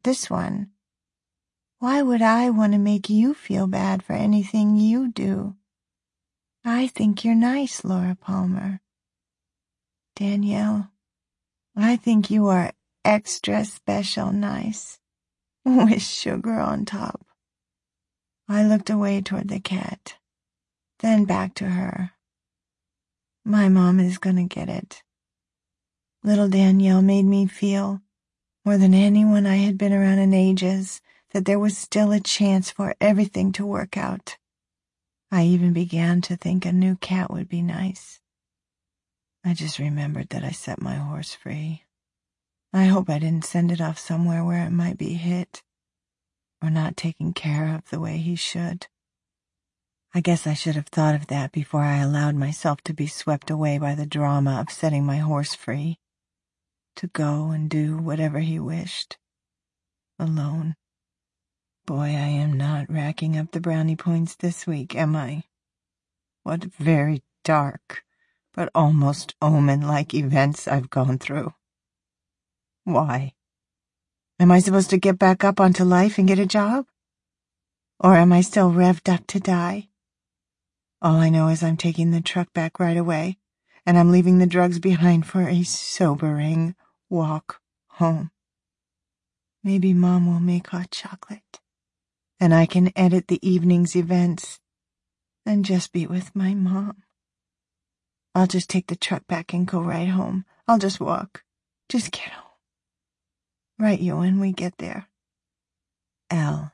this one. Why would I want to make you feel bad for anything you do? I think you're nice, Laura Palmer. Danielle, I think you are extra special nice, with sugar on top. I looked away toward the cat, then back to her. My mom is gonna get it. Little Danielle made me feel, more than anyone I had been around in ages, that there was still a chance for everything to work out. I even began to think a new cat would be nice. I just remembered that I set my horse free. I hope I didn't send it off somewhere where it might be hit, or not taken care of the way he should. I guess I should have thought of that before I allowed myself to be swept away by the drama of setting my horse free, to go and do whatever he wished, alone. Boy, I am not racking up the brownie points this week, am I? What very dark, but almost omen-like events I've gone through. Why? Am I supposed to get back up onto life and get a job? Or am I still revved up to die? All I know is I'm taking the truck back right away, and I'm leaving the drugs behind for a sobering walk home. Maybe Mom will make hot chocolate, and I can edit the evening's events and just be with my mom. I'll just take the truck back and go right home. I'll just walk. Just get home. Write you when we get there. L.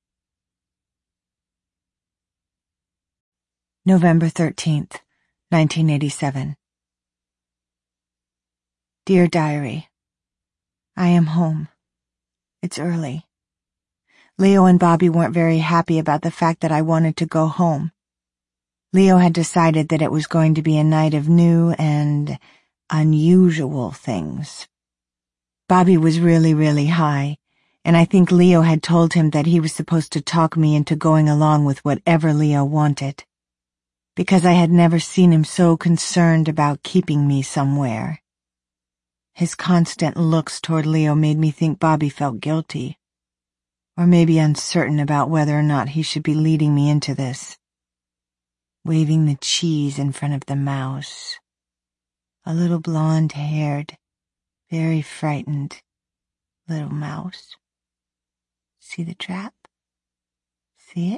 November 13th, 1987. Dear Diary, I am home. It's early. Leo and Bobby weren't very happy about the fact that I wanted to go home. Leo had decided that it was going to be a night of new and unusual things. Bobby was really high, and I think Leo had told him that he was supposed to talk me into going along with whatever Leo wanted, because I had never seen him so concerned about keeping me somewhere. His constant looks toward Leo made me think Bobby felt guilty, or maybe uncertain about whether or not he should be leading me into this. Waving the cheese in front of the mouse. A little blonde-haired, very frightened little mouse. See the trap? See it?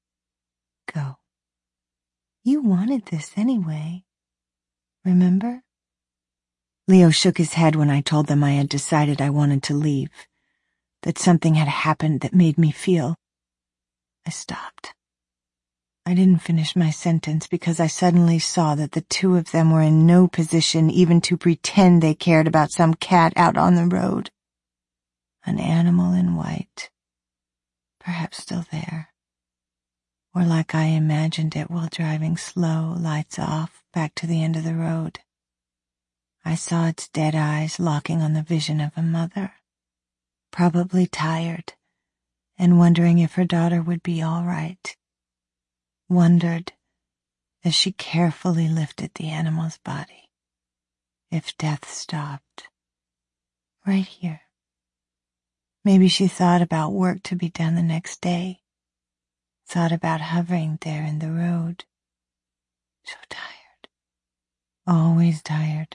Go. You wanted this anyway. Remember? Leo shook his head when I told them I had decided I wanted to leave, that something had happened that made me feel. I stopped. I didn't finish my sentence because I suddenly saw that the two of them were in no position even to pretend they cared about some cat out on the road. An animal in white, perhaps still there, or like I imagined it while driving slow, lights off, back to the end of the road. I saw its dead eyes locking on the vision of a mother, probably tired, and wondering if her daughter would be all right. Wondered, as she carefully lifted the animal's body, if death stopped. Right here. Maybe she thought about work to be done the next day, thought about hovering there in the road. So tired. Always tired.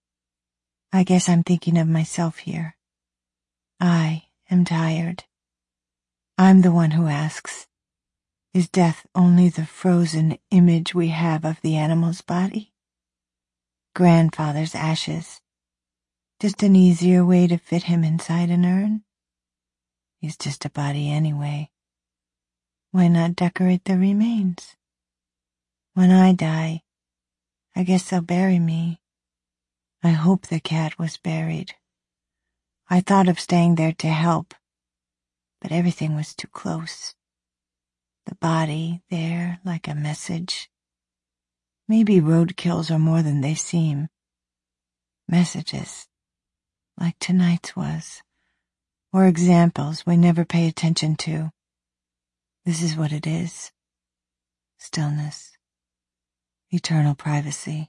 I guess I'm thinking of myself here. I am tired. I'm the one who asks, is death only the frozen image we have of the animal's body? Grandfather's ashes. Just an easier way to fit him inside an urn? He's just a body anyway. Why not decorate the remains? When I die, I guess they'll bury me. I hope the cat was buried. I thought of staying there to help, but everything was too close. The body there like a message. Maybe roadkills are more than they seem. Messages, like tonight's was, or examples we never pay attention to. This is what it is. Stillness. Eternal privacy.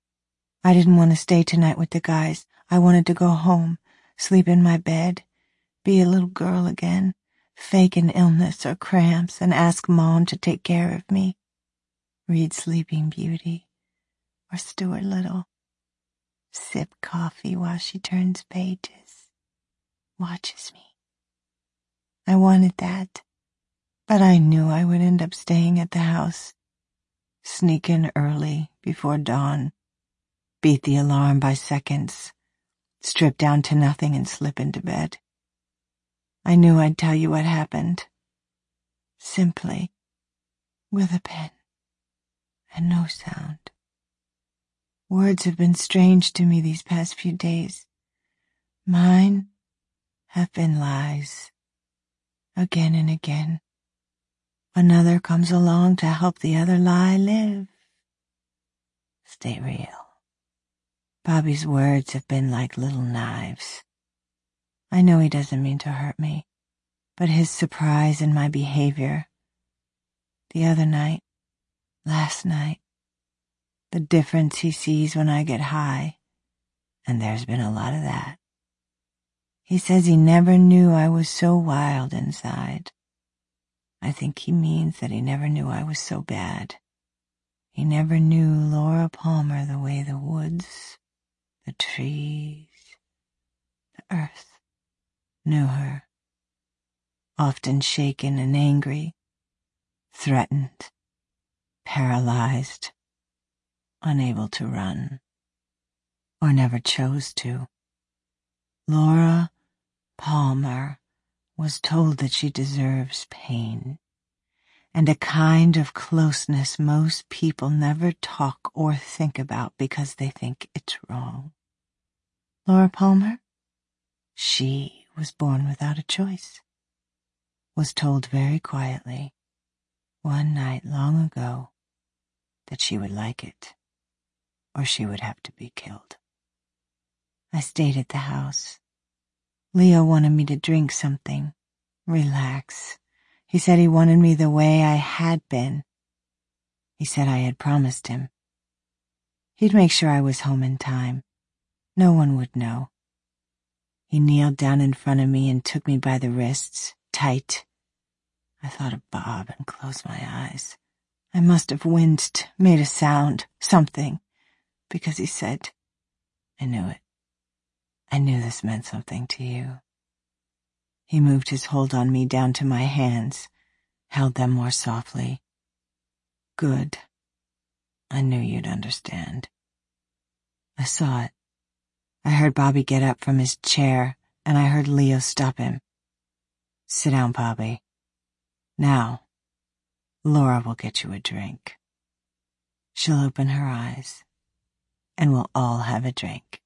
I didn't want to stay tonight with the guys. I wanted to go home, sleep in my bed, be a little girl again, fake an illness or cramps and ask Mom to take care of me. Read Sleeping Beauty or Stuart Little. Sip coffee while she turns pages, watches me. I wanted that, but I knew I would end up staying at the house. Sneak in early, before dawn, beat the alarm by seconds, strip down to nothing and slip into bed. I knew I'd tell you what happened. Simply, with a pen, and no sound. Words have been strange to me these past few days. Mine have been lies. Again and again. Another comes along to help the other lie live. Stay real. Bobby's words have been like little knives. I know he doesn't mean to hurt me, but his surprise in my behavior, the other night, last night, the difference he sees when I get high, and there's been a lot of that. He says he never knew I was so wild inside. I think he means that he never knew I was so bad. He never knew Laura Palmer the way the woods, the trees, the earth knew her. Often shaken and angry, threatened, paralyzed, unable to run, or never chose to. Laura Palmer was told that she deserves pain, and a kind of closeness most people never talk or think about because they think it's wrong. Laura Palmer? She was born without a choice. Was told very quietly, one night long ago, that she would like it, or she would have to be killed. I stayed at the house. Leo wanted me to drink something, relax. He said he wanted me the way I had been. He said I had promised him. He'd make sure I was home in time. No one would know. He kneeled down in front of me and took me by the wrists, tight. I thought of Bob and closed my eyes. I must have winced, made a sound, something, because he said, I knew it. I knew this meant something to you. He moved his hold on me down to my hands, held them more softly. Good. I knew you'd understand. I saw it. I heard Bobby get up from his chair, and I heard Leo stop him. Sit down, Bobby. Now, Laura will get you a drink. She'll open her eyes, and we'll all have a drink.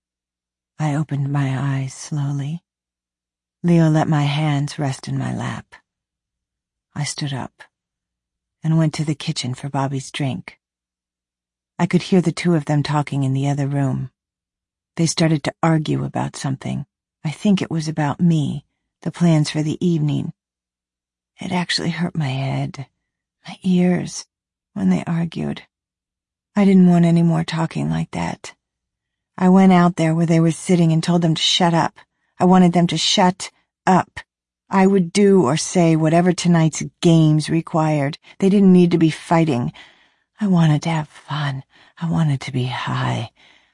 I opened my eyes slowly. Leo let my hands rest in my lap. I stood up and went to the kitchen for Bobby's drink. I could hear the two of them talking in the other room. They started to argue about something. I think it was about me, the plans for the evening. It actually hurt my head, my ears, when they argued. I didn't want any more talking like that. I went out there where they were sitting and told them to shut up. I wanted them to shut up. I would do or say whatever tonight's games required. They didn't need to be fighting. I wanted to have fun. I wanted to be high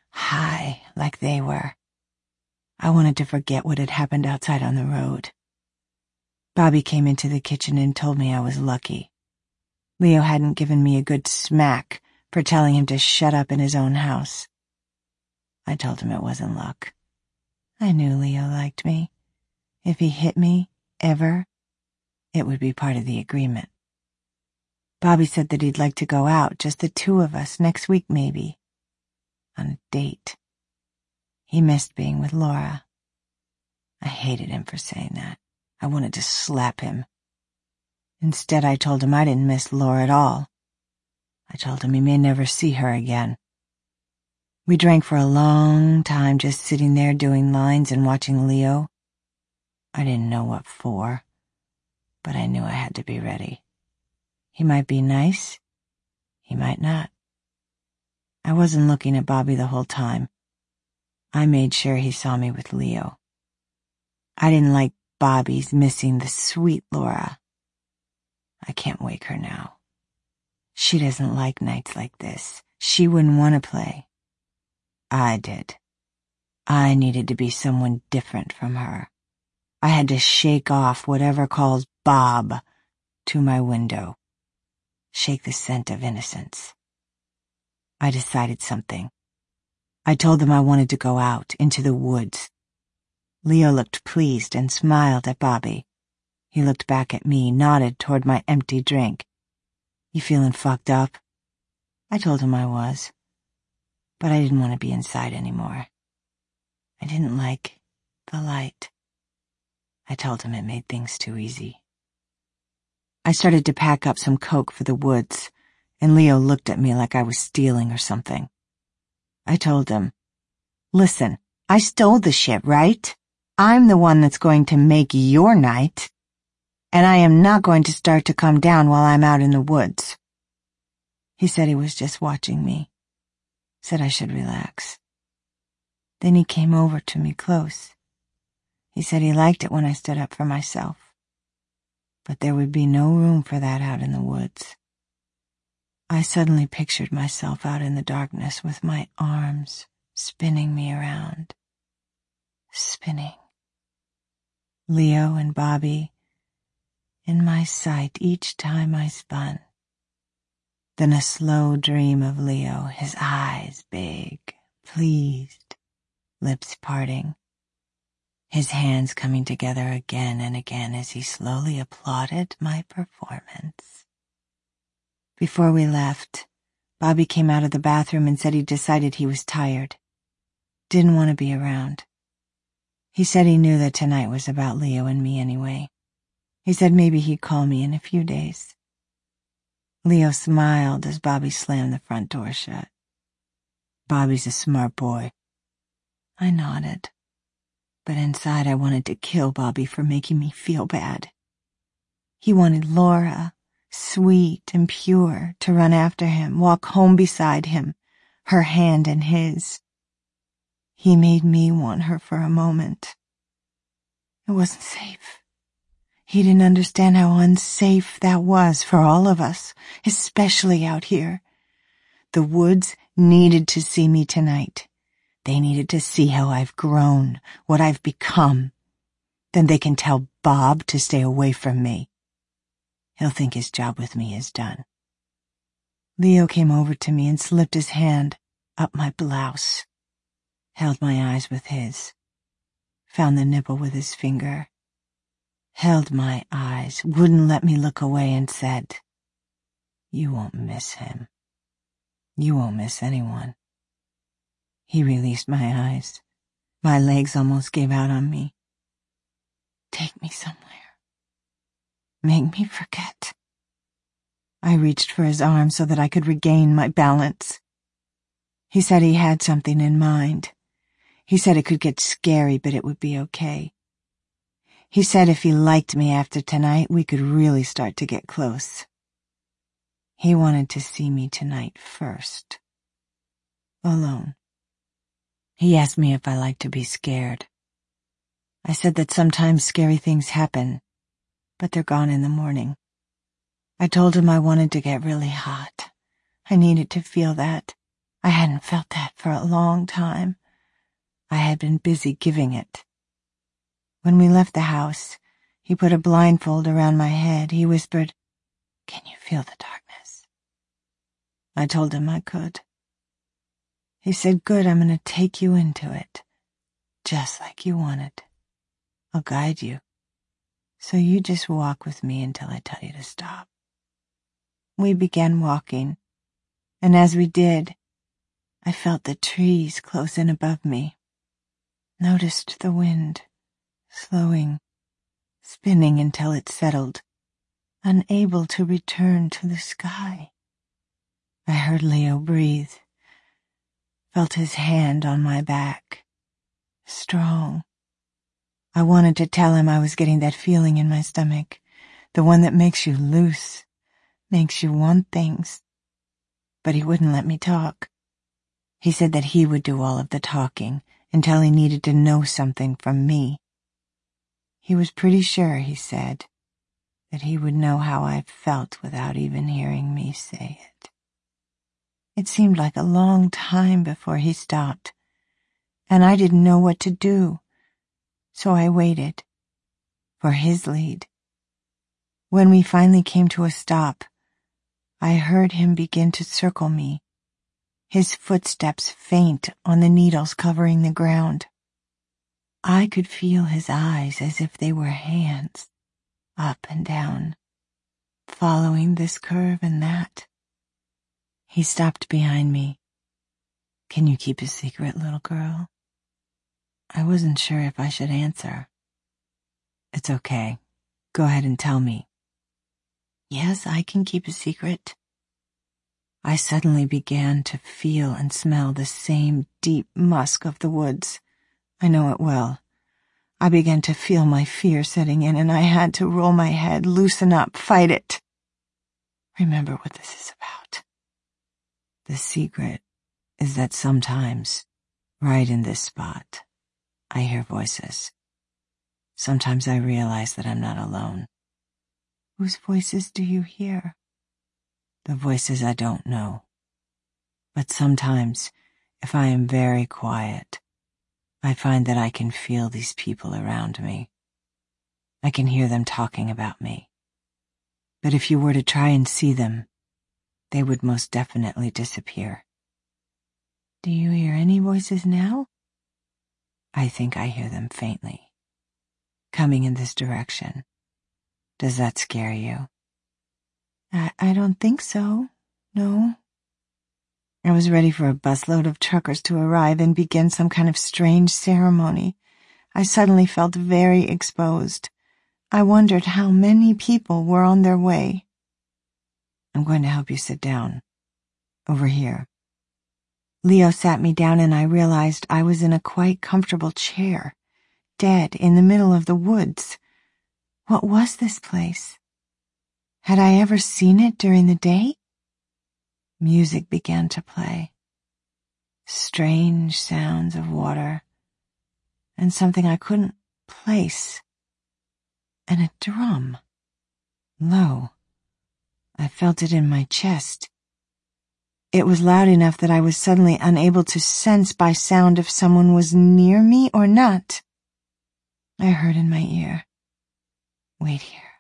like they were. I wanted to forget what had happened outside on the road. Bobby came into the kitchen and told me I was lucky. Leo hadn't given me a good smack for telling him to shut up in his own house. I told him it wasn't luck. I knew Leo liked me. If he hit me, ever, it would be part of the agreement. Bobby said that he'd like to go out, just the two of us, next week maybe. On a date. He missed being with Laura. I hated him for saying that. I wanted to slap him. Instead, I told him I didn't miss Laura at all. I told him he may never see her again. We drank for a long time, just sitting there doing lines and watching Leo. I didn't know what for, but I knew I had to be ready. He might be nice. He might not. I wasn't looking at Bobby the whole time. I made sure he saw me with Leo. I didn't like Bobby's missing the sweet Laura. I can't wake her now. She doesn't like nights like this. She wouldn't want to play. I did. I needed to be someone different from her. I had to shake off whatever calls Bob to my window. Shake the scent of innocence. I decided something. I told them I wanted to go out into the woods. Leo looked pleased and smiled at Bobby. He looked back at me, nodded toward my empty drink. You feeling fucked up? I told him I was. But I didn't want to be inside anymore. I didn't like the light. I told him it made things too easy. I started to pack up some coke for the woods, and Leo looked at me like I was stealing or something. I told him, listen, I stole the shit, right? I'm the one that's going to make your night. And I am not going to start to calm down while I'm out in the woods. He said he was just watching me. Said I should relax. Then he came over to me close. He said he liked it when I stood up for myself. But there would be no room for that out in the woods. I suddenly pictured myself out in the darkness with my arms spinning me around. Spinning. Leo and Bobby in my sight each time I spun. Then a slow dream of Leo, his eyes big, pleased, lips parting, his hands coming together again and again as he slowly applauded my performance. Before we left, Bobby came out of the bathroom and said he decided he was tired. Didn't want to be around. He said he knew that tonight was about Leo and me anyway. He said maybe he'd call me in a few days. Leo smiled as Bobby slammed the front door shut. Bobby's a smart boy. I nodded, but inside I wanted to kill Bobby for making me feel bad. He wanted Laura, sweet and pure, to run after him, walk home beside him, her hand in his. He made me want her for a moment. It wasn't safe. He didn't understand how unsafe that was for all of us, especially out here. The woods needed to see me tonight. They needed to see how I've grown, what I've become. Then they can tell Bob to stay away from me. He'll think his job with me is done. Leo came over to me and slipped his hand up my blouse, held my eyes with his, found the nipple with his finger, held my eyes, wouldn't let me look away, and said, "You won't miss him. You won't miss anyone." He released my eyes. My legs almost gave out on me. Take me somewhere. Make me forget. I reached for his arm so that I could regain my balance. He said he had something in mind. He said it could get scary, but it would be okay. He said if he liked me after tonight, we could really start to get close. He wanted to see me tonight first. Alone. He asked me if I liked to be scared. I said that sometimes scary things happen, but they're gone in the morning. I told him I wanted to get really hot. I needed to feel that. I hadn't felt that for a long time. I had been busy giving it. When we left the house, he put a blindfold around my head. He whispered, "Can you feel the darkness?" I told him I could. He said, "Good, I'm going to take you into it, just like you wanted. I'll guide you. So you just walk with me until I tell you to stop." We began walking, and as we did, I felt the trees close in above me, noticed the wind, slowing, spinning until it settled, unable to return to the sky. I heard Leo breathe, felt his hand on my back, strong. I wanted to tell him I was getting that feeling in my stomach, the one that makes you loose, makes you want things. But he wouldn't let me talk. He said that he would do all of the talking until he needed to know something from me. He was pretty sure, he said, that he would know how I felt without even hearing me say it. It seemed like a long time before he stopped, and I didn't know what to do, so I waited for his lead. When we finally came to a stop, I heard him begin to circle me, his footsteps faint on the needles covering the ground. I could feel his eyes as if they were hands, up and down, following this curve and that. He stopped behind me. "Can you keep a secret, little girl?" I wasn't sure if I should answer. "It's okay. Go ahead and tell me." "Yes, I can keep a secret." I suddenly began to feel and smell the same deep musk of the woods. I know it well. I began to feel my fear setting in, and I had to roll my head, loosen up, fight it. Remember what this is about. The secret is that sometimes, right in this spot, I hear voices. Sometimes I realize that I'm not alone. Whose voices do you hear? The voices I don't know. But sometimes, if I am very quiet, I find that I can feel these people around me. I can hear them talking about me. But if you were to try and see them, they would most definitely disappear. Do you hear any voices now? I think I hear them faintly, coming in this direction. Does that scare you? I don't think so. No. I was ready for a busload of truckers to arrive and begin some kind of strange ceremony. I suddenly felt very exposed. I wondered how many people were on their way. "I'm going to help you sit down. Over here." Leo sat me down and I realized I was in a quite comfortable chair, dead in the middle of the woods. What was this place? Had I ever seen it during the day? Music began to play. Strange sounds of water, and something I couldn't place. And a drum. Low. I felt it in my chest. It was loud enough that I was suddenly unable to sense by sound if someone was near me or not. I heard in my ear, "Wait here.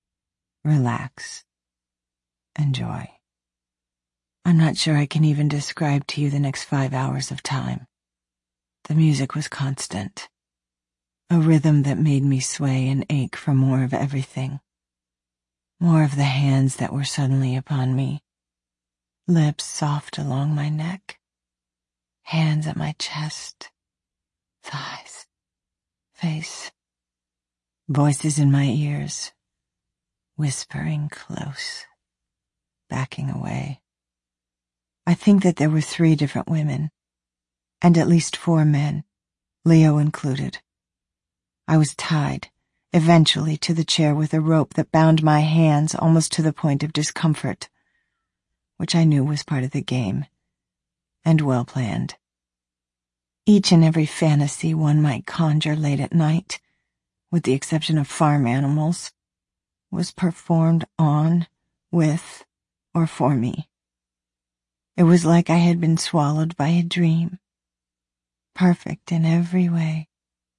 Relax. Enjoy." I'm not sure I can even describe to you the next 5 hours of time. The music was constant, a rhythm that made me sway and ache for more of everything. More of the hands that were suddenly upon me, lips soft along my neck, hands at my chest, thighs, face, voices in my ears, whispering close, backing away. I think that there were 3 different women, and at least 4 men, Leo included. I was tied, eventually, to the chair with a rope that bound my hands almost to the point of discomfort, which I knew was part of the game, and well planned. Each and every fantasy one might conjure late at night, with the exception of farm animals, was performed on, with, or for me. It was like I had been swallowed by a dream, perfect in every way.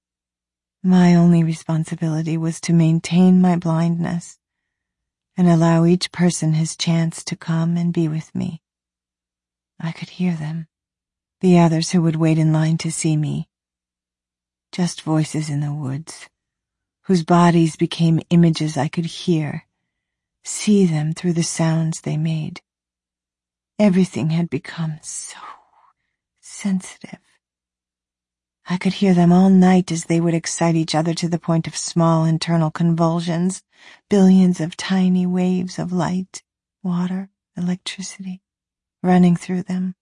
My only responsibility was to maintain my blindness and allow each person his chance to come and be with me. I could hear them, the others who would wait in line to see me. Just voices in the woods, whose bodies became images I could hear, see them through the sounds they made. Everything had become so sensitive. I could hear them all night as they would excite each other to the point of small internal convulsions, billions of tiny waves of light, water, electricity, running through them.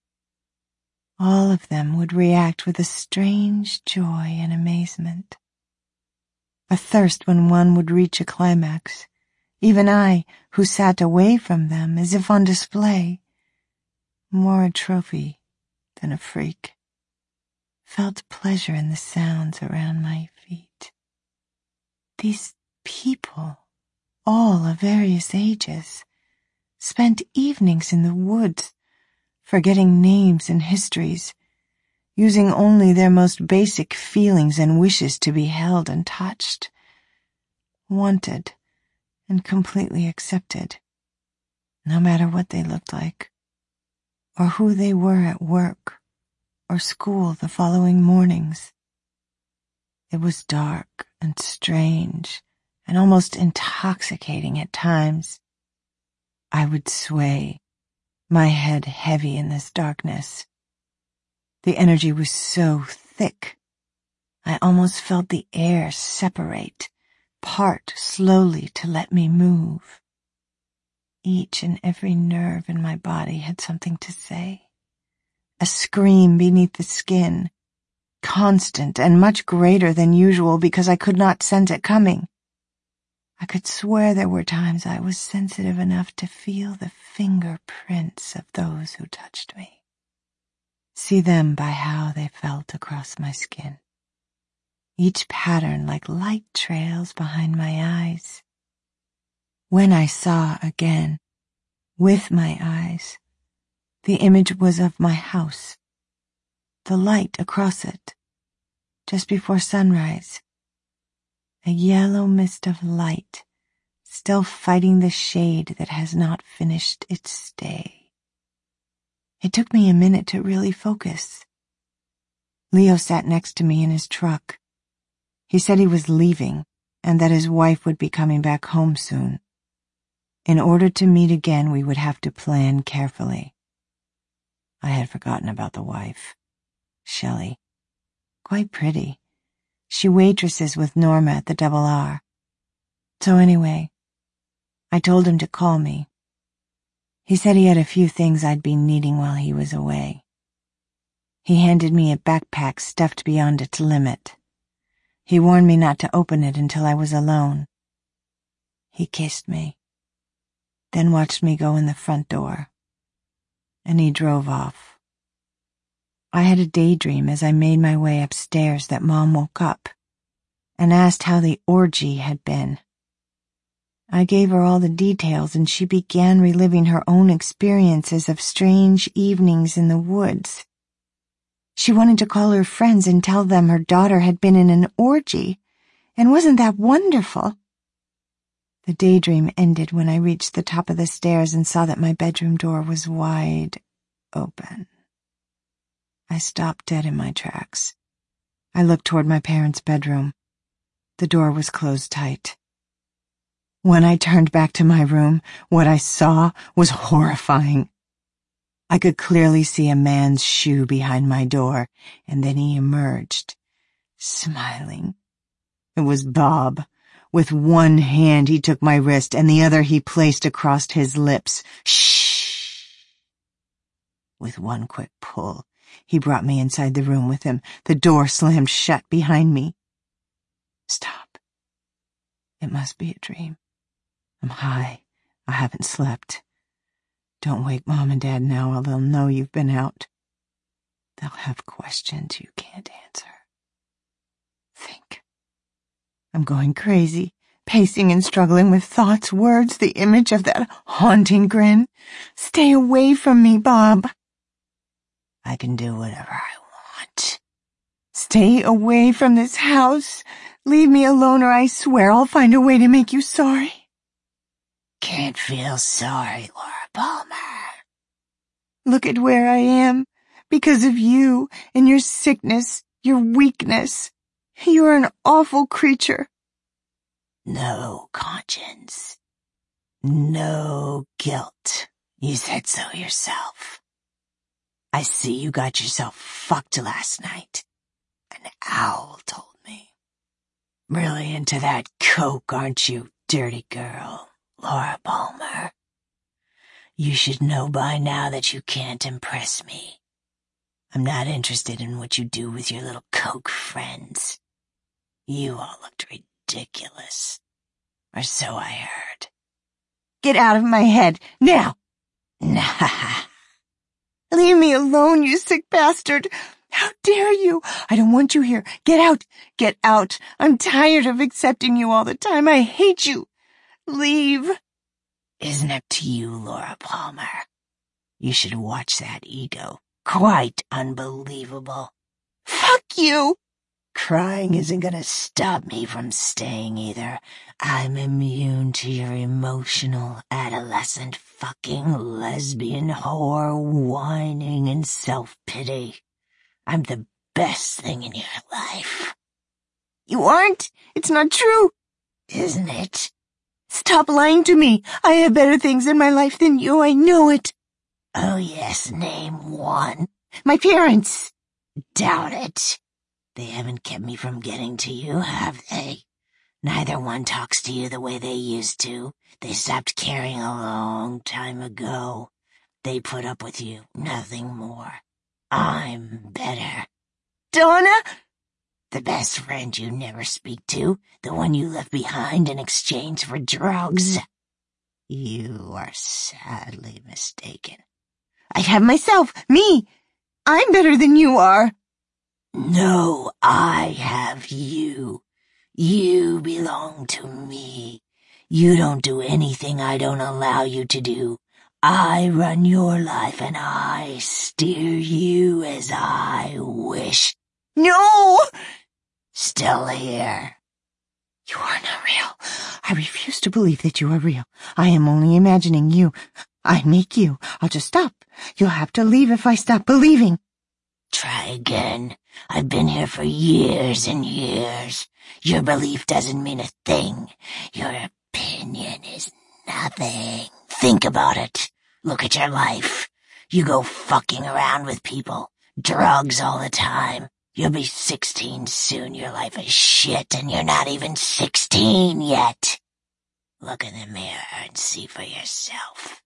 All of them would react with a strange joy and amazement. A thirst when one would reach a climax. Even I, who sat away from them as if on display, more a trophy than a freak, felt pleasure in the sounds around my feet. These people, all of various ages, spent evenings in the woods, forgetting names and histories, using only their most basic feelings and wishes to be held and touched, wanted and completely accepted, no matter what they looked like, or who they were at work or school the following mornings. It was dark and strange and almost intoxicating at times. I would sway, my head heavy in this darkness. The energy was so thick, I almost felt the air separate, part slowly to let me move. Each and every nerve in my body had something to say. A scream beneath the skin, constant and much greater than usual because I could not sense it coming. I could swear there were times I was sensitive enough to feel the fingerprints of those who touched me. See them by how they felt across my skin. Each pattern like light trails behind my eyes. When I saw again, with my eyes, the image was of my house, the light across it, just before sunrise. A yellow mist of light, still fighting the shade that has not finished its stay. It took me a minute to really focus. Leo sat next to me in his truck. He said he was leaving and that his wife would be coming back home soon. In order to meet again, we would have to plan carefully. I had forgotten about the wife, Shelley. Quite pretty. She waitresses with Norma at the Double R. So anyway, I told him to call me. He said he had a few things I'd be needing while he was away. He handed me a backpack stuffed beyond its limit. He warned me not to open it until I was alone. He kissed me, then watched me go in the front door, and he drove off. I had a daydream as I made my way upstairs that Mom woke up and asked how the orgy had been. I gave her all the details and she began reliving her own experiences of strange evenings in the woods. She wanted to call her friends and tell them her daughter had been in an orgy, and wasn't that wonderful? The daydream ended when I reached the top of the stairs and saw that my bedroom door was wide open. I stopped dead in my tracks. I looked toward my parents' bedroom. The door was closed tight. When I turned back to my room, what I saw was horrifying. I could clearly see a man's shoe behind my door, and then he emerged, smiling. It was Bob. With one hand he took my wrist, and the other he placed across his lips. Shh! With one quick pull, he brought me inside the room with him. The door slammed shut behind me. Stop. It must be a dream. I'm high. I haven't slept. Don't wake Mom and Dad now or they'll know you've been out. They'll have questions you can't answer. Think. I'm going crazy, pacing and struggling with thoughts, words, the image of that haunting grin. Stay away from me, Bob. I can do whatever I want. Stay away from this house. Leave me alone or I swear I'll find a way to make you sorry. Can't feel sorry, Laura Palmer. Look at where I am. Because of you and your sickness, your weakness. You're an awful creature. No conscience. No guilt. You said so yourself. I see you got yourself fucked last night. An owl told me. Really into that coke, aren't you, dirty girl, Laura Palmer? You should know by now that you can't impress me. I'm not interested in what you do with your little coke friends. You all looked ridiculous. Or so I heard. Get out of my head, now! Nah. Leave me alone, you sick bastard. How dare you? I don't want you here. Get out. Get out. I'm tired of accepting you all the time. I hate you. Leave. Isn't up to you, Laura Palmer. You should watch that ego. Quite unbelievable. Fuck you. Crying isn't gonna stop me from staying either. I'm immune to your emotional, adolescent, fucking lesbian whore whining and self-pity. I'm the best thing in your life. You aren't. It's not true. Isn't it? Stop lying to me. I have better things in my life than you. I know it. Oh yes, name one. My parents. Doubt it. They haven't kept me from getting to you, have they? Neither one talks to you the way they used to. They stopped caring a long time ago. They put up with you, nothing more. I'm better. Donna? The best friend you never speak to, the one you left behind in exchange for drugs. You are sadly mistaken. I have myself, me. I'm better than you are. No, I have you. You belong to me. You don't do anything I don't allow you to do. I run your life and I steer you as I wish. No! Still here. You are not real. I refuse to believe that you are real. I am only imagining you. I make you. I'll just stop. You'll have to leave if I stop believing. Try again. I've been here for years and years. Your belief doesn't mean a thing. Your opinion is nothing. Think about it. Look at your life. You go fucking around with people. Drugs all the time. You'll be 16 soon. Your life is shit and you're not even 16 yet. Look in the mirror and see for yourself.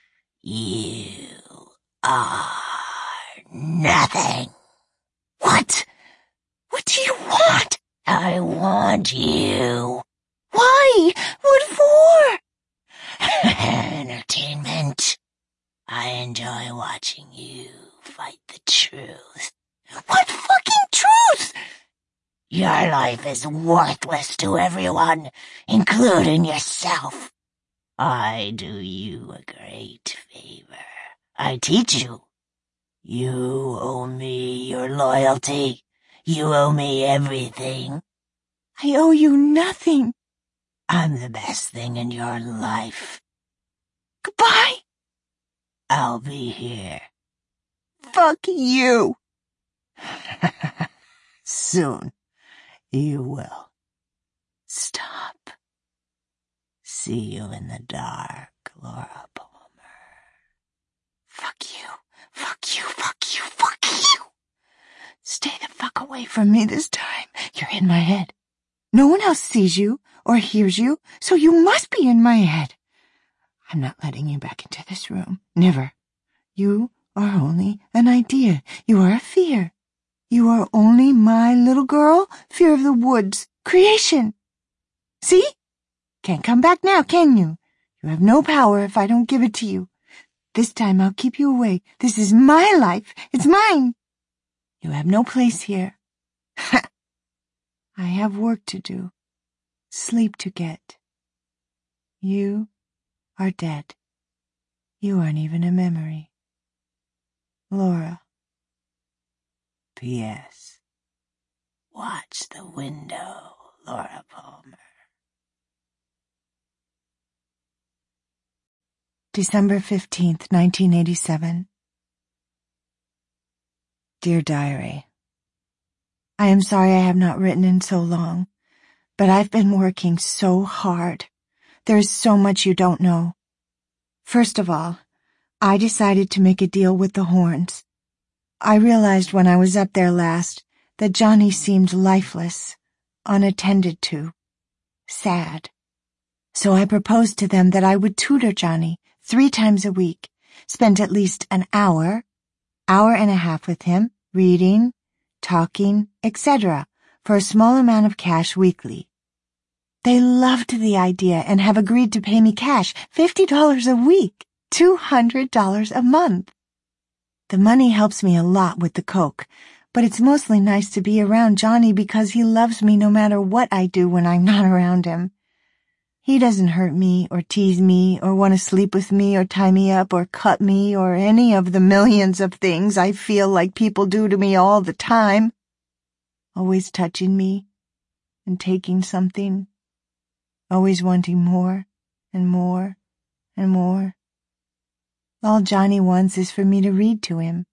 You are nothing. What? What do you want? I want you. Why? What for? Entertainment. I enjoy watching you fight the truth. What fucking truth? Your life is worthless to everyone, including yourself. I do you a great favor. I teach you. You owe me your loyalty. You owe me everything. I owe you nothing. I'm the best thing in your life. Goodbye. I'll be here. Fuck you. Soon. You will. Stop. See you in the dark, Laura Palmer. Fuck you. Fuck you, fuck you, fuck you. Stay the fuck away from me this time. You're in my head. No one else sees you or hears you, so you must be in my head. I'm not letting you back into this room. Never. You are only an idea. You are a fear. You are only my little girl, fear of the woods, creation. See? Can't come back now, can you? You have no power if I don't give it to you. This time I'll keep you away. This is my life. It's mine. You have no place here. I have work to do. Sleep to get. You are dead. You aren't even a memory. Laura. P.S. Watch the window, Laura Palmer. December 15th, 1987. Dear Diary, I am sorry I have not written in so long, but I've been working so hard. There is so much you don't know. First of all, I decided to make a deal with the Horns. I realized when I was up there last that Johnny seemed lifeless, unattended to, sad. So I proposed to them that I would tutor Johnny 3 times a week, spend at least an hour and a half with him, reading, talking, etc., for a small amount of cash weekly. They loved the idea and have agreed to pay me cash, $50 a week, $200 a month. The money helps me a lot with the coke, but it's mostly nice to be around Johnny because he loves me no matter what I do when I'm not around him. He doesn't hurt me or tease me or want to sleep with me or tie me up or cut me or any of the millions of things I feel like people do to me all the time. Always touching me and taking something. Always wanting more and more and more. All Johnny wants is for me to read to him.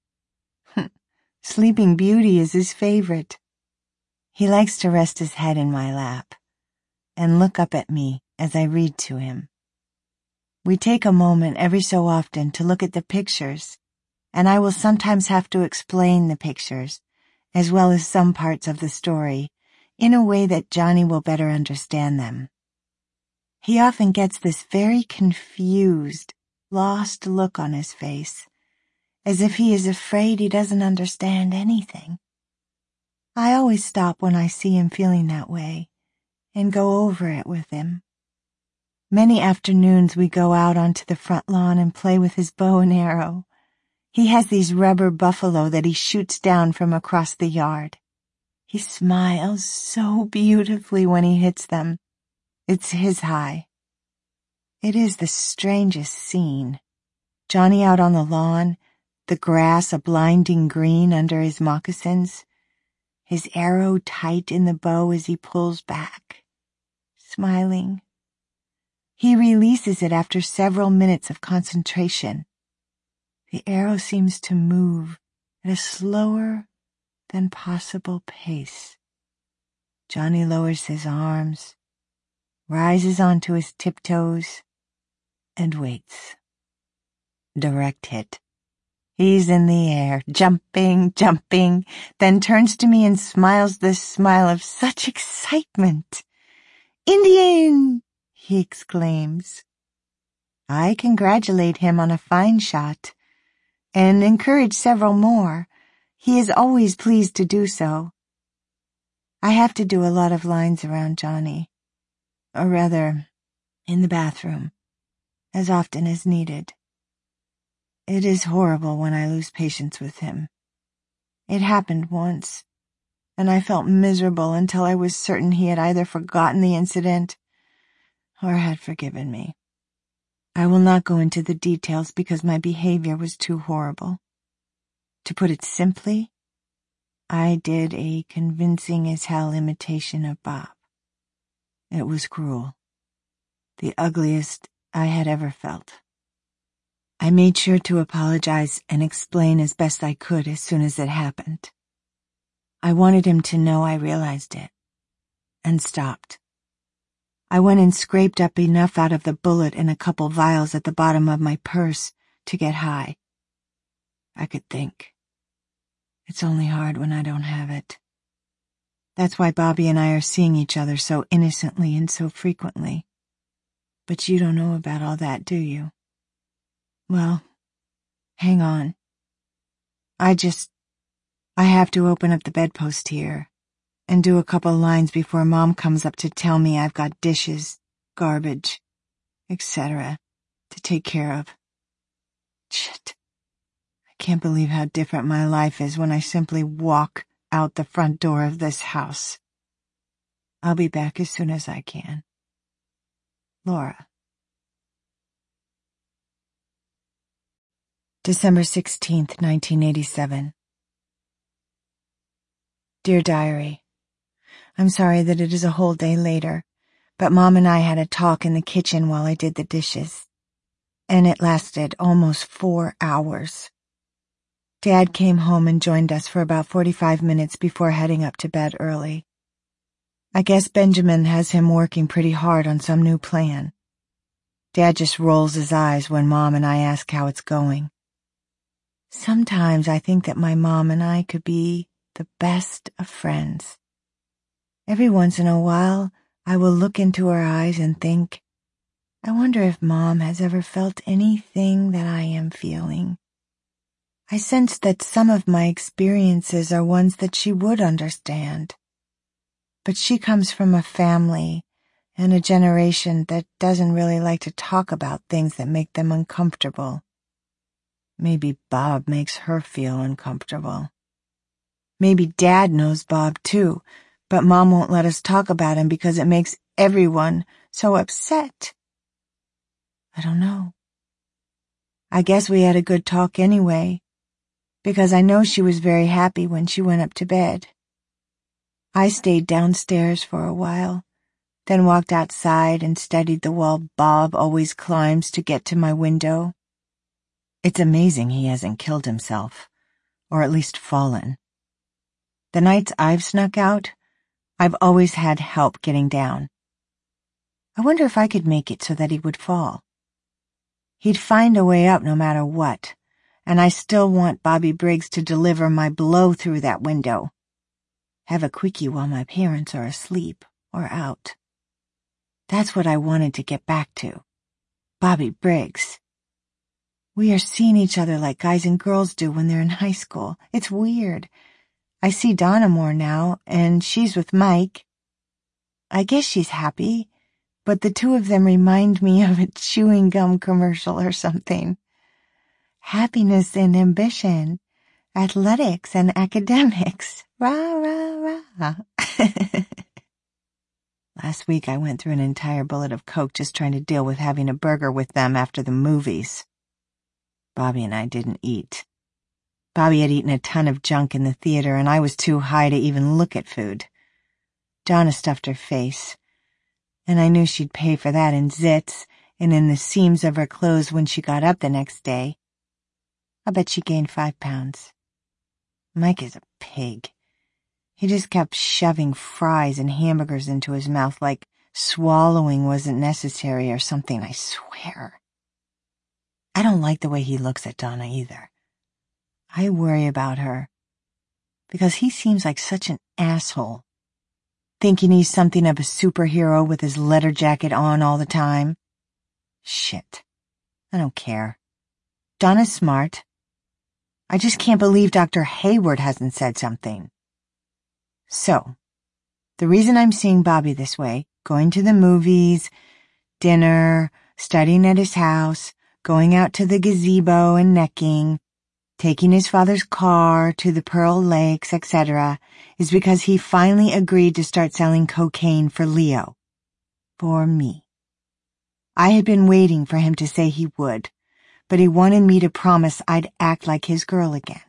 Sleeping Beauty is his favorite. He likes to rest his head in my lap and look up at me as I read to him. We take a moment every so often to look at the pictures, and I will sometimes have to explain the pictures, as well as some parts of the story, in a way that Johnny will better understand them. He often gets this very confused, lost look on his face, as if he is afraid he doesn't understand anything. I always stop when I see him feeling that way, and go over it with him. Many afternoons we go out onto the front lawn and play with his bow and arrow. He has these rubber buffalo that he shoots down from across the yard. He smiles so beautifully when he hits them. It's his high. It is the strangest scene. Johnny out on the lawn, the grass a blinding green under his moccasins, his arrow tight in the bow as he pulls back, smiling. He releases it after several minutes of concentration. The arrow seems to move at a slower than possible pace. Johnny lowers his arms, rises onto his tiptoes, and waits. Direct hit. He's in the air, jumping, then turns to me and smiles this smile of such excitement. "Indian!" he exclaims. I congratulate him on a fine shot and encourage several more. He is always pleased to do so. I have to do a lot of lines around Johnny, or rather, in the bathroom, as often as needed. It is horrible when I lose patience with him. It happened once, and I felt miserable until I was certain he had either forgotten the incident or had forgiven me. I will not go into the details because my behavior was too horrible. To put it simply, I did a convincing-as-hell imitation of Bob. It was cruel, the ugliest I had ever felt. I made sure to apologize and explain as best I could as soon as it happened. I wanted him to know I realized it, and stopped. I went and scraped up enough out of the bullet and a couple vials at the bottom of my purse to get high. I could think. It's only hard when I don't have it. That's why Bobby and I are seeing each other so innocently and so frequently. But you don't know about all that, do you? Well, hang on. I have to open up the bedpost here and do a couple lines before Mom comes up to tell me I've got dishes, garbage, etc. to take care of. Shit. I can't believe how different my life is when I simply walk out the front door of this house. I'll be back as soon as I can. Laura. December 16th, 1987. Dear Diary, I'm sorry that it is a whole day later, but Mom and I had a talk in the kitchen while I did the dishes, and it lasted almost 4 hours. Dad came home and joined us for about 45 minutes before heading up to bed early. I guess Benjamin has him working pretty hard on some new plan. Dad just rolls his eyes when Mom and I ask how it's going. Sometimes I think that my mom and I could be the best of friends. Every once in a while, I will look into her eyes and think, I wonder if Mom has ever felt anything that I am feeling. I sense that some of my experiences are ones that she would understand. But she comes from a family and a generation that doesn't really like to talk about things that make them uncomfortable. Maybe Bob makes her feel uncomfortable. Maybe Dad knows Bob too, but Mom won't let us talk about him because it makes everyone so upset. I don't know. I guess we had a good talk anyway, because I know she was very happy when she went up to bed. I stayed downstairs for a while, then walked outside and studied the wall Bob always climbs to get to my window. It's amazing he hasn't killed himself, or at least fallen. The nights I've snuck out, I've always had help getting down. I wonder if I could make it so that he would fall. He'd find a way up no matter what, and I still want Bobby Briggs to deliver my blow through that window. Have a quickie while my parents are asleep or out. That's what I wanted to get back to. Bobby Briggs. We are seeing each other like guys and girls do when they're in high school. It's weird. I see Donna more now, and she's with Mike. I guess she's happy, but the two of them remind me of a chewing gum commercial or something. Happiness and ambition, athletics and academics. Rah, rah, rah. Last week I went through an entire bullet of Coke just trying to deal with having a burger with them after the movies. Bobby and I didn't eat. Bobby had eaten a ton of junk in the theater, and I was too high to even look at food. Donna stuffed her face, and I knew she'd pay for that in zits and in the seams of her clothes when she got up the next day. I bet she gained 5 pounds. Mike is a pig. He just kept shoving fries and hamburgers into his mouth like swallowing wasn't necessary or something, I swear. I don't like the way he looks at Donna either. I worry about her, because he seems like such an asshole, thinking he's something of a superhero with his leather jacket on all the time. Shit. I don't care. Donna's smart. I just can't believe Dr. Hayward hasn't said something. So, the reason I'm seeing Bobby this way, going to the movies, dinner, studying at his house, going out to the gazebo and necking, taking his father's car to the Pearl Lakes, etc., is because he finally agreed to start selling cocaine for Leo. For me. I had been waiting for him to say he would, but he wanted me to promise I'd act like his girl again.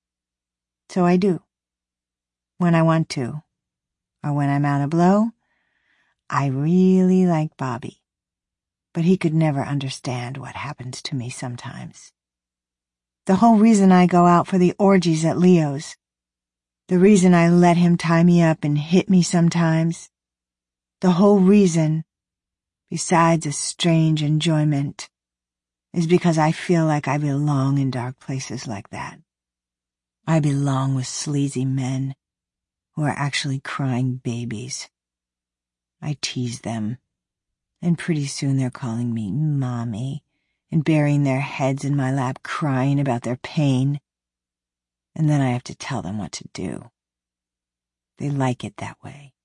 So I do. When I want to, or when I'm out of blow. I really like Bobby, but he could never understand what happens to me sometimes. The whole reason I go out for the orgies at Leo's, the reason I let him tie me up and hit me sometimes, the whole reason, besides a strange enjoyment, is because I feel like I belong in dark places like that. I belong with sleazy men who are actually crying babies. I tease them, and pretty soon they're calling me Mommy and burying their heads in my lap crying about their pain. And then I have to tell them what to do. They like it that way.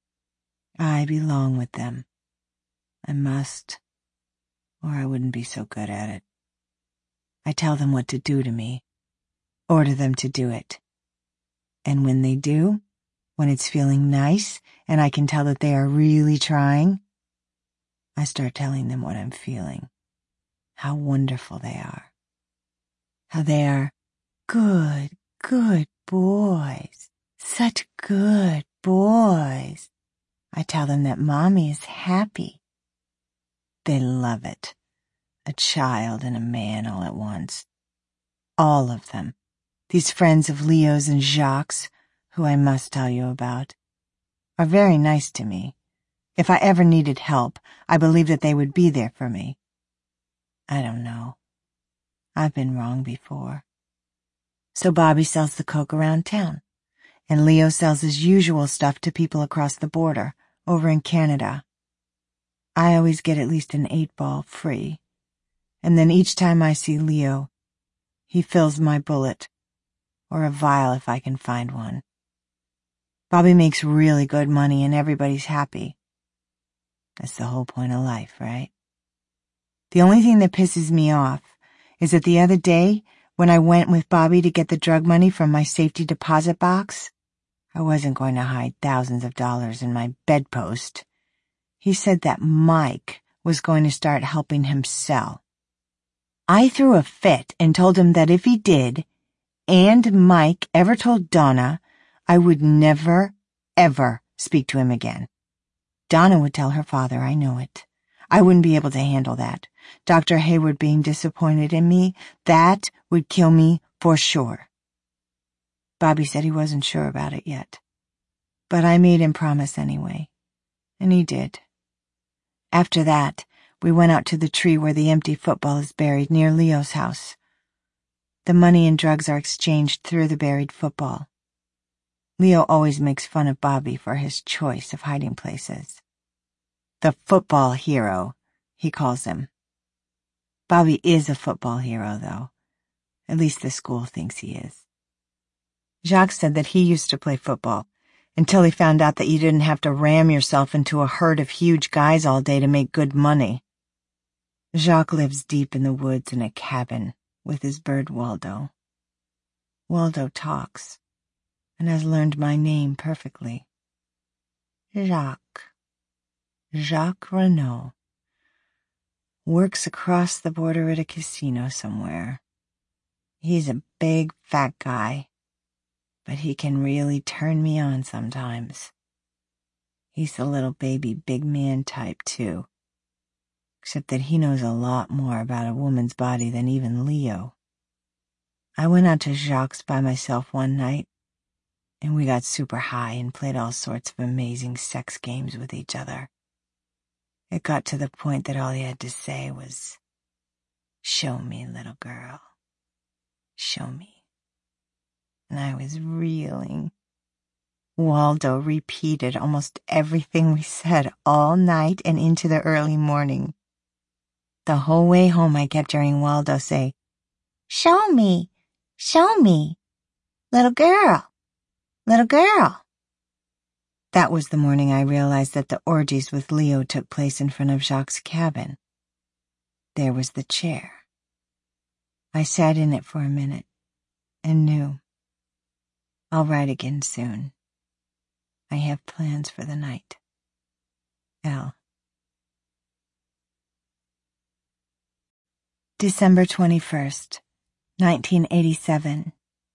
I belong with them. I must, or I wouldn't be so good at it. I tell them what to do to me, order them to do it. And when they do, when it's feeling nice and I can tell that they are really trying, I start telling them what I'm feeling, how wonderful they are, how they are good, good boys, such good boys. I tell them that Mommy is happy. They love it. A child and a man all at once. All of them. These friends of Leo's and Jacques, who I must tell you about, are very nice to me. If I ever needed help, I believe that they would be there for me. I don't know. I've been wrong before. So Bobby sells the coke around town, and Leo sells his usual stuff to people across the border, over in Canada. I always get at least an 8-ball free, and then each time I see Leo, he fills my bullet, or a vial if I can find one. Bobby makes really good money and everybody's happy. That's the whole point of life, right? The only thing that pisses me off is that the other day, When I went with Bobby to get the drug money from my safety deposit box, I wasn't going to hide thousands of dollars in my bedpost. He said that Mike was going to start helping him sell. I threw a fit and told him that if he did, and Mike ever told Donna, I would never, ever speak to him again. Donna would tell her father, I know it. I wouldn't be able to handle that. Dr. Hayward being disappointed in me, that would kill me for sure. Bobby said he wasn't sure about it yet. But I made him promise anyway. And he did. After that, we went out to the tree where the empty football is buried near Leo's house. The money and drugs are exchanged through the buried football. Leo always makes fun of Bobby for his choice of hiding places. The football hero, he calls him. Bobby is a football hero, though. At least the school thinks he is. Jacques said that he used to play football, until he found out that you didn't have to ram yourself into a herd of huge guys all day to make good money. Jacques lives deep in the woods in a cabin with his bird Waldo. Waldo talks, and has learned my name perfectly. Jacques Renault. Works across the border at a casino somewhere. He's a big, fat guy, but he can really turn me on sometimes. He's the little baby big man type, too. Except that he knows a lot more about a woman's body than even Leo. I went out to Jacques by myself one night, and we got super high and played all sorts of amazing sex games with each other. It got to the point that all he had to say was, "Show me, little girl. Show me." And I was reeling. Waldo repeated almost everything we said all night and into the early morning. The whole way home I kept hearing Waldo say, "Show me, little girl, little girl." That was the morning I realized that the orgies with Leo took place in front of Jacques' cabin. There was the chair. I sat in it for a minute and knew. I'll write again soon. I have plans for the night. L. December 21st, 1987.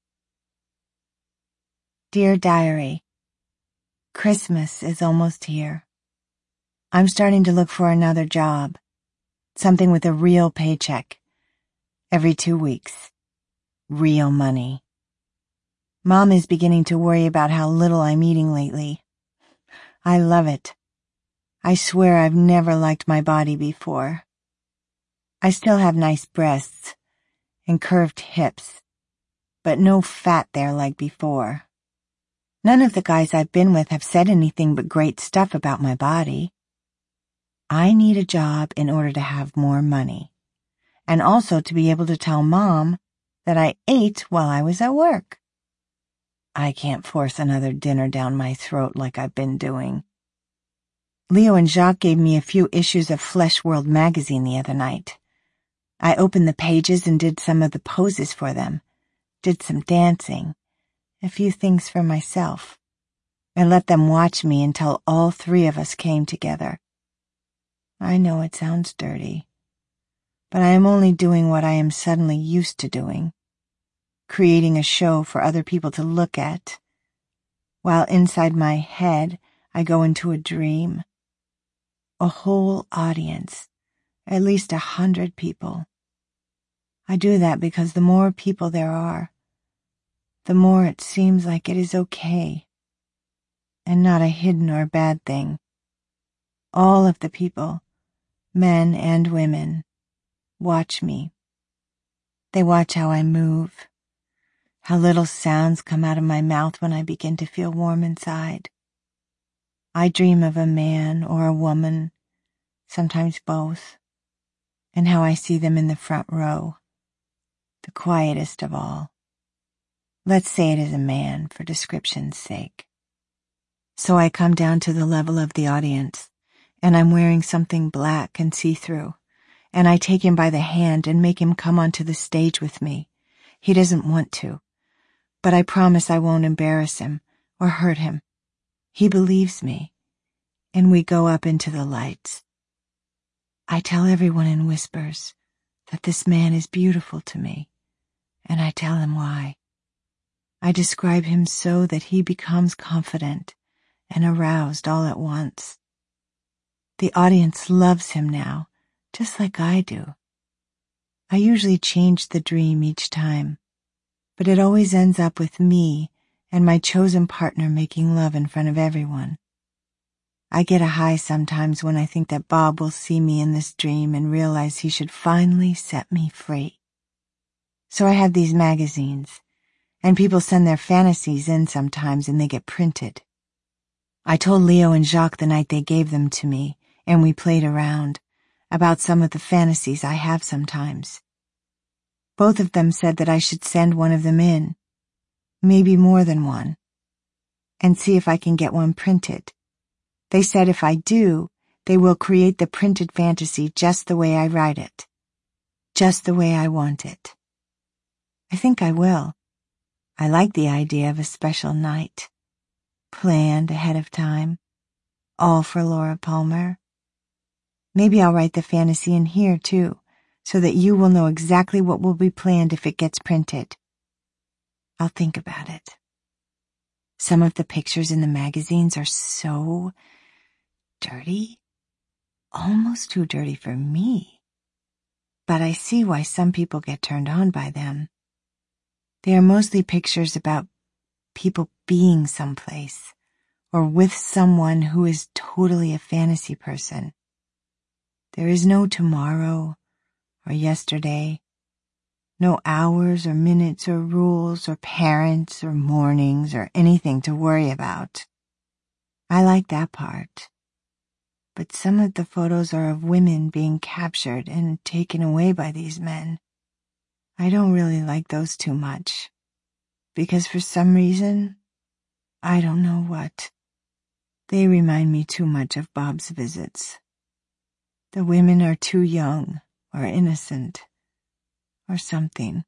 Dear Diary, Christmas is almost here. I'm starting to look for another job, something with a real paycheck, every 2 weeks. Real money. Mom is beginning to worry about how little I'm eating lately. I love it. I swear I've never liked my body before. I still have nice breasts and curved hips, but no fat there like before. None of the guys I've been with have said anything but great stuff about my body. I need a job in order to have more money, and also to be able to tell Mom that I ate while I was at work. I can't force another dinner down my throat like I've been doing. Leo and Jacques gave me a few issues of Flesh World magazine the other night. I opened the pages and did some of the poses for them, did some dancing, a few things for myself. I let them watch me until all 3 of us came together. I know it sounds dirty, but I am only doing what I am suddenly used to doing, creating a show for other people to look at, while inside my head I go into a dream. A whole audience, at least 100 people. I do that because the more people there are, the more it seems like it is okay, and not a hidden or bad thing. All of the people, men and women, watch me. They watch how I move, how little sounds come out of my mouth when I begin to feel warm inside. I dream of a man or a woman, sometimes both, and how I see them in the front row, the quietest of all. Let's say it is a man for description's sake. So I come down to the level of the audience, and I'm wearing something black and see-through, and I take him by the hand and make him come onto the stage with me, He doesn't want to, but I promise I won't embarrass him or hurt him. He believes me, and we go up into the lights. I tell everyone in whispers that this man is beautiful to me, and I tell him why. I describe him so that he becomes confident and aroused all at once. The audience loves him now, just like I do. I usually change the dream each time, but it always ends up with me and my chosen partner making love in front of everyone. I get a high sometimes when I think that Bob will see me in this dream and realize he should finally set me free. So I have these magazines, and people send their fantasies in sometimes and they get printed. I told Leo and Jacques the night they gave them to me, and we played around, about some of the fantasies I have sometimes. Both of them said that I should send one of them in, maybe more than one, and see if I can get one printed. They said if I do, they will create the printed fantasy just the way I write it, just the way I want it. I think I will. I like the idea of a special night, planned ahead of time, all for Laura Palmer. Maybe I'll write the fantasy in here too, so that you will know exactly what will be planned if it gets printed. I'll think about it. Some of the pictures in the magazines are so dirty, almost too dirty for me. But I see why some people get turned on by them. They are mostly pictures about people being someplace, or with someone who is totally a fantasy person. There is no tomorrow or yesterday, no hours or minutes or rules or parents or mornings or anything to worry about. I like that part. But some of the photos are of women being captured and taken away by these men. I don't really like those too much, because for some reason, I don't know what, they remind me too much of Bob's visits. The women are too young or innocent or something.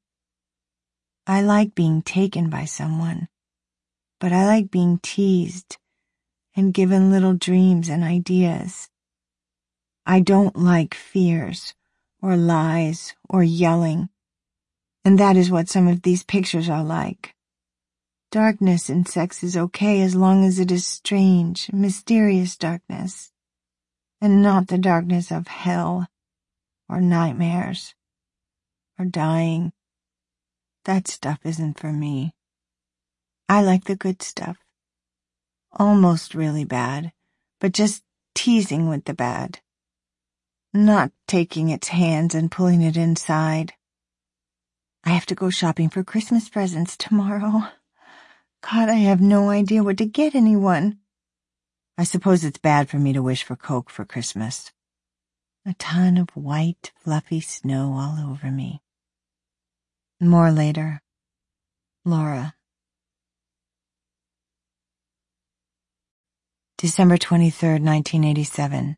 I like being taken by someone, but I like being teased and given little dreams and ideas. I don't like fears or lies or yelling, and that is what some of these pictures are like. Darkness in sex is okay as long as it is strange, mysterious darkness, and not the darkness of hell or nightmares or dying. That stuff isn't for me. I like the good stuff. Almost really bad, but just teasing with the bad. Not taking its hands and pulling it inside. I have to go shopping for Christmas presents tomorrow. God, I have no idea what to get anyone. I suppose it's bad for me to wish for Coke for Christmas. A ton of white, fluffy snow all over me. More later. Laura. December 23rd, 1987.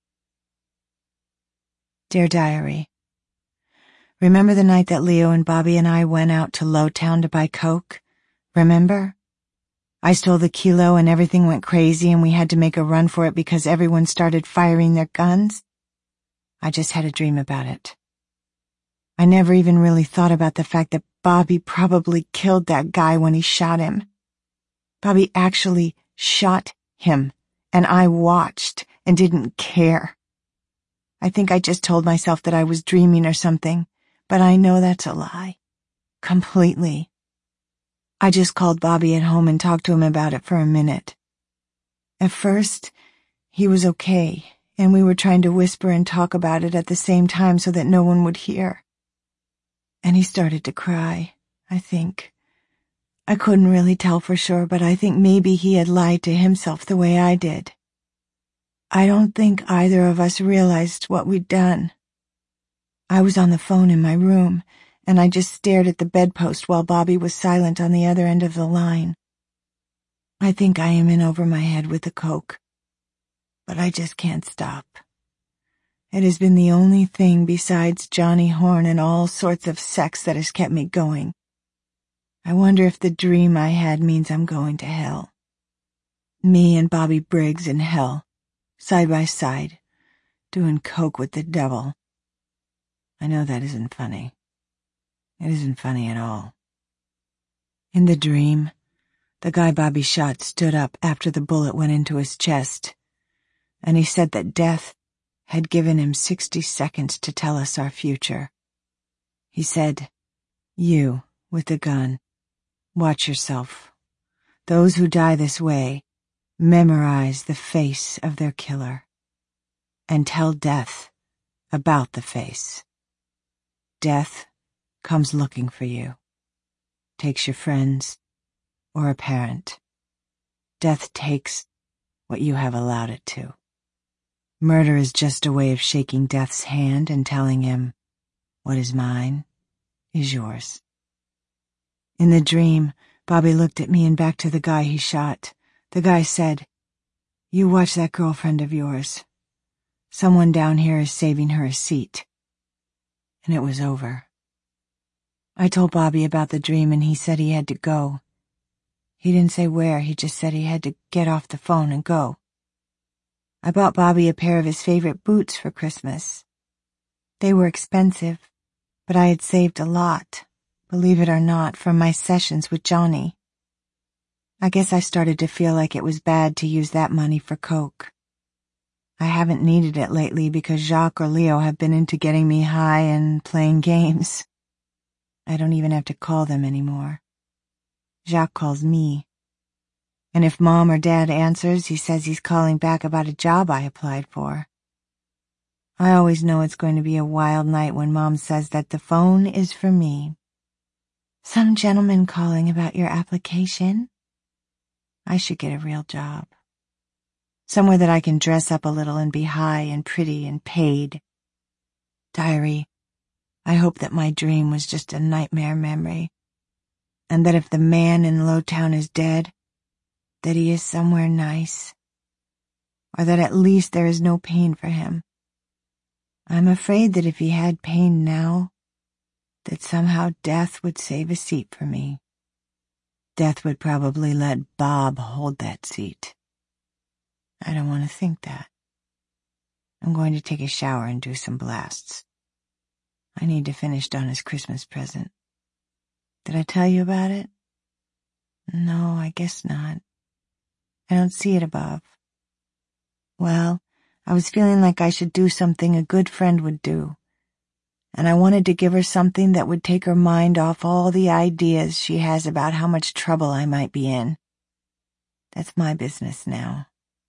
Dear Diary, remember the night that Leo and Bobby and I went out to Lowtown to buy Coke? Remember? I stole the kilo and everything went crazy and we had to make a run for it because everyone started firing their guns? I just had a dream about it. I never even really thought about the fact that Bobby probably killed that guy when he shot him. Bobby actually shot him, and I watched and didn't care. I think I just told myself that I was dreaming or something, but I know that's a lie. Completely. I just called Bobby at home and talked to him about it for a minute. At first, he was okay, and we were trying to whisper and talk about it at the same time so that no one would hear. And he started to cry, I think. I couldn't really tell for sure, but I think maybe he had lied to himself the way I did. I don't think either of us realized what we'd done. I was on the phone in my room, and I just stared at the bedpost while Bobby was silent on the other end of the line. I think I am in over my head with the Coke, but I just can't stop. It has been the only thing besides Johnny Horn and all sorts of sex that has kept me going, I wonder if the dream I had means I'm going to hell. Me and Bobby Briggs in hell, side by side, doing coke with the devil. I know that isn't funny. It isn't funny at all. In the dream, the guy Bobby shot stood up after the bullet went into his chest, and he said that death had given him 60 seconds to tell us our future. He said, "You, with the gun, watch yourself. Those who die this way memorize the face of their killer and tell death about the face. Death comes looking for you, takes your friends or a parent. Death takes what you have allowed it to. Murder is just a way of shaking death's hand and telling him, what is mine is yours." In the dream, Bobby looked at me and back to the guy he shot. The guy said, "You watch that girlfriend of yours. Someone down here is saving her a seat." And it was over. I told Bobby about the dream and he said he had to go. He didn't say where, he just said he had to get off the phone and go. I bought Bobby a pair of his favorite boots for Christmas. They were expensive, but I had saved a lot, believe it or not, from my sessions with Johnny. I guess I started to feel like it was bad to use that money for coke. I haven't needed it lately because Jacques or Leo have been into getting me high and playing games. I don't even have to call them anymore. Jacques calls me. And if Mom or Dad answers, he says he's calling back about a job I applied for. I always know it's going to be a wild night when Mom says that the phone is for me. "Some gentleman calling about your application?" I should get a real job. Somewhere that I can dress up a little and be high and pretty and paid. Diary, I hope that my dream was just a nightmare memory, and that if the man in Lowtown is dead, that he is somewhere nice, or that at least there is no pain for him. I'm afraid that if he had pain now, that somehow death would save a seat for me. Death would probably let Bob hold that seat. I don't want to think that. I'm going to take a shower and do some blasts. I need to finish Donna's Christmas present. Did I tell you about it? No, I guess not. I don't see it above. Well, I was feeling like I should do something a good friend would do, and I wanted to give her something that would take her mind off all the ideas she has about how much trouble I might be in. That's my business now.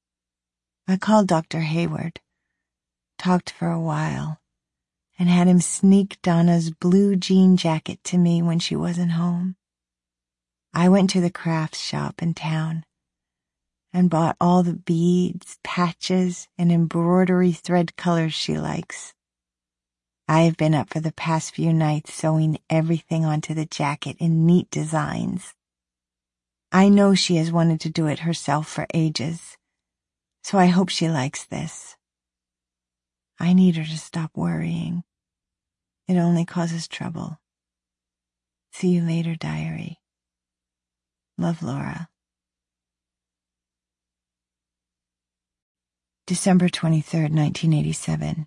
I called Dr. Hayward, talked for a while, and had him sneak Donna's blue jean jacket to me when she wasn't home. I went to the crafts shop in town and bought all the beads, patches, and embroidery thread colors she likes. I have been up for the past few nights sewing everything onto the jacket in neat designs. I know she has wanted to do it herself for ages, so I hope she likes this. I need her to stop worrying. It only causes trouble. See you later, diary. Love, Laura. December 23rd, 1987.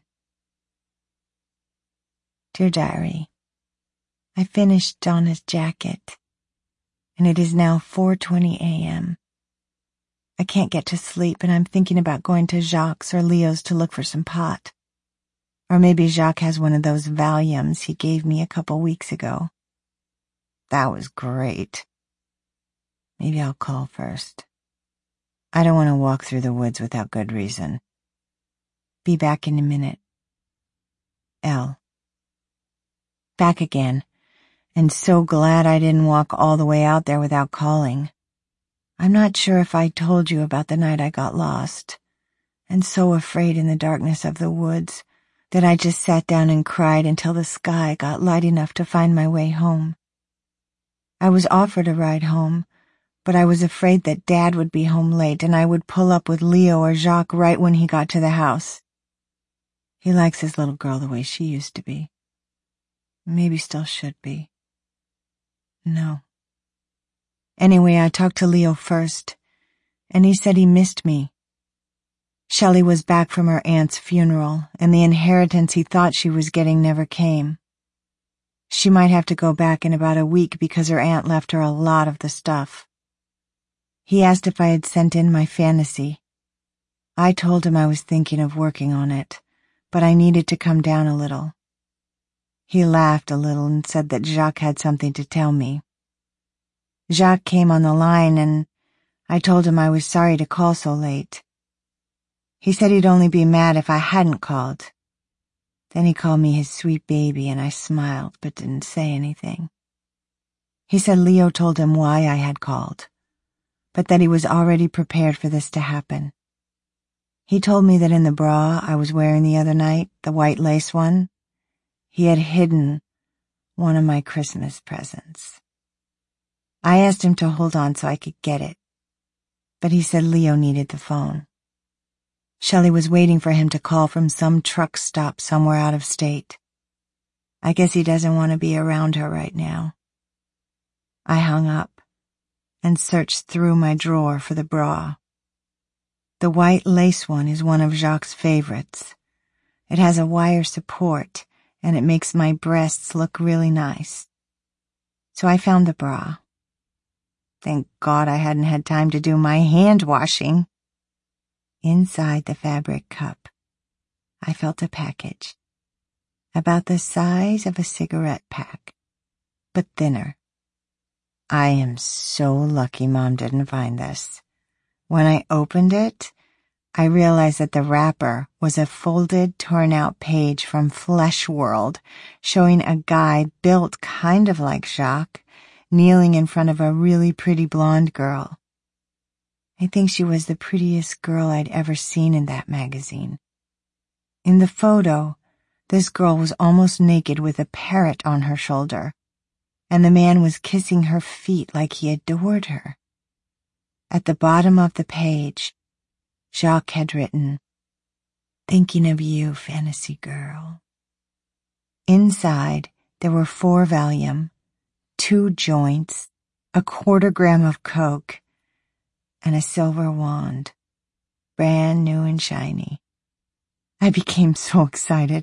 Dear Diary, I finished Donna's jacket, and it is now 4:20 a.m. I can't get to sleep, and I'm thinking about going to Jacques or Leo's to look for some pot. Or maybe Jacques has one of those Valiums he gave me a couple weeks ago. That was great. Maybe I'll call first. I don't want to walk through the woods without good reason. Be back in a minute. L. Back again, and so glad I didn't walk all the way out there without calling. I'm not sure if I told you about the night I got lost, and so afraid in the darkness of the woods that I just sat down and cried until the sky got light enough to find my way home. I was offered a ride home, but I was afraid that Dad would be home late and I would pull up with Leo or Jacques right when he got to the house. He likes his little girl the way she used to be. Maybe still should be. No, Anyway, I talked to Leo first, and he said he missed me. Shelley was back from her aunt's funeral, and the inheritance he thought she was getting never came. She might have to go back in about a week because her aunt left her a lot of the stuff. He asked if I had sent in my fantasy. I told him I was thinking of working on it, but I needed to come down a little. He laughed a little and said that Jacques had something to tell me. Jacques came on the line, and I told him I was sorry to call so late. He said he'd only be mad if I hadn't called. Then he called me his sweet baby, and I smiled but didn't say anything. He said Leo told him why I had called, but that he was already prepared for this to happen. He told me that in the bra I was wearing the other night, the white lace one, he had hidden one of my Christmas presents. I asked him to hold on so I could get it, but he said Leo needed the phone. Shelley was waiting for him to call from some truck stop somewhere out of state. I guess he doesn't want to be around her right now. I hung up and searched through my drawer for the bra. The white lace one is one of Jacques' favorites. It has a wire support, and it makes my breasts look really nice. So I found the bra. Thank God I hadn't had time to do my hand washing. Inside the fabric cup, I felt a package, about the size of a cigarette pack, but thinner. I am so lucky Mom didn't find this. When I opened it, I realized that the wrapper was a folded, torn-out page from Flesh World, showing a guy built kind of like Jacques, kneeling in front of a really pretty blonde girl. I think she was the prettiest girl I'd ever seen in that magazine. In the photo, this girl was almost naked with a parrot on her shoulder, and the man was kissing her feet like he adored her. At the bottom of the page, Jacques had written, "Thinking of you, fantasy girl." Inside, there were 4 Valium, 2 joints, a 1/4 gram of coke, and a silver wand, brand new and shiny. I became so excited.